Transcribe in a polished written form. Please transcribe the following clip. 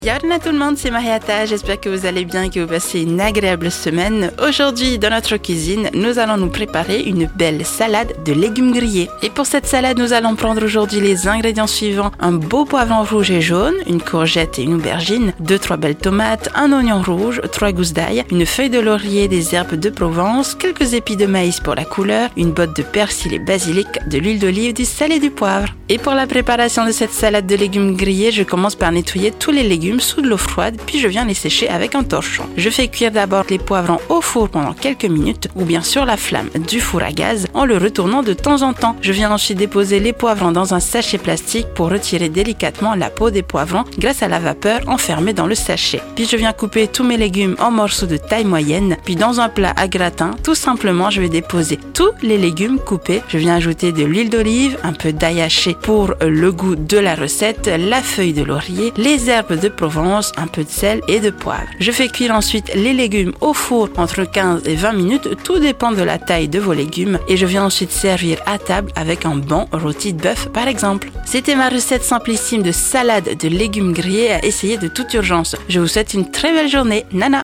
Yarna tout le monde, c'est Mariata, j'espère que vous allez bien et que vous passez une agréable semaine. Aujourd'hui, dans notre cuisine, nous allons nous préparer une belle salade de légumes grillés. Et pour cette salade, nous allons prendre aujourd'hui les ingrédients suivants. Un beau poivron rouge et jaune, une courgette et une aubergine, 2-3 belles tomates, un oignon rouge, 3 gousses d'ail, une feuille de laurier, des herbes de Provence, quelques épis de maïs pour la couleur, une botte de persil et basilic, de l'huile d'olive, du sel et du poivre. Et pour la préparation de cette salade de légumes grillés, je commence par nettoyer tous les légumes sous de l'eau froide, puis je viens les sécher avec un torchon. Je fais cuire d'abord les poivrons au four pendant quelques minutes ou bien sur la flamme du four à gaz en le retournant de temps en temps. Je viens ensuite déposer les poivrons dans un sachet plastique pour retirer délicatement la peau des poivrons grâce à la vapeur enfermée dans le sachet. Puis je viens couper tous mes légumes en morceaux de taille moyenne, puis dans un plat à gratin, tout simplement je vais déposer tous les légumes coupés. Je viens ajouter de l'huile d'olive, un peu d'ail haché pour le goût de la recette, la feuille de laurier, les herbes de Provence, un peu de sel et de poivre. Je fais cuire ensuite les légumes au four entre 15 et 20 minutes, tout dépend de la taille de vos légumes, et je viens ensuite servir à table avec un bon rôti de bœuf par exemple. C'était ma recette simplissime de salade de légumes grillés à essayer de toute urgence. Je vous souhaite une très belle journée. Nana!